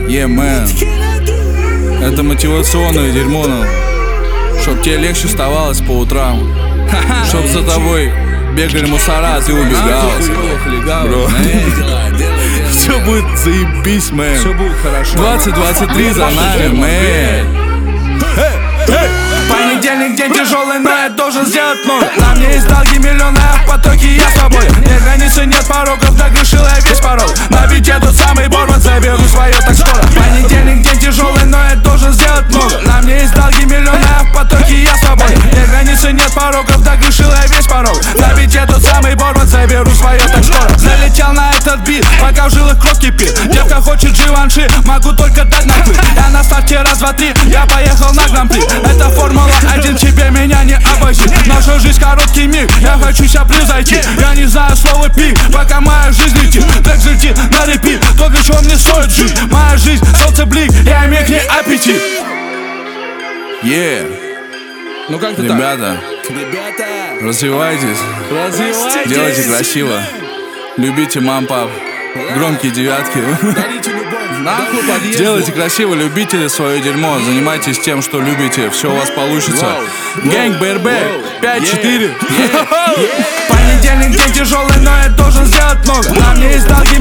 Yeah, man. Это мотивационное дерьмо, чтоб тебе легче вставалось по утрам, чтоб за тобой бегали мусора, а ты убегал. Бро, все будет заебись, мэн. Все будет хорошо. 2023 за нами, мэн. Понедельник день тяжелый, но я должен сделать много. На мне есть долги миллионы, а в потоке я свободен. Нет границы, нет порогов, нагрешил я весь порог. На бите тот самый Борван, заберу свое так скоро. Понедельник день тяжелый, но я должен сделать много. На мне есть долги миллионы, а в потоке я свободен. Нет границы, нет порогов, нагрешил я весь порог. На бите тот самый Борван, заберу свое так скоро. Залетел на этот бит, пока в жилах кровь кипит. Девка хочет Givenchy, могу только дать наплыв. Я на старте раз, два, три, я поехал на гран-при. Это Формула-1, тебе меня не обойти. Наша жизнь короткий миг, я хочу себя превзойти. Я не знаю слова пик, пока моя жизнь летит. Так летит на репит, то для чего мне стоит жить. Моя жизнь, солнце блик, я имею к ней аппетит. Yeah. Ну как-то ребята, развивайтесь, делайте красиво, любите мам-пап, громкие девятки. Делайте красиво, любите свое дерьмо, занимайтесь тем, что любите, все у вас получится. Гэнг БРБ 5-4. Понедельник день тяжелый, но я должен сделать много. На мне есть долги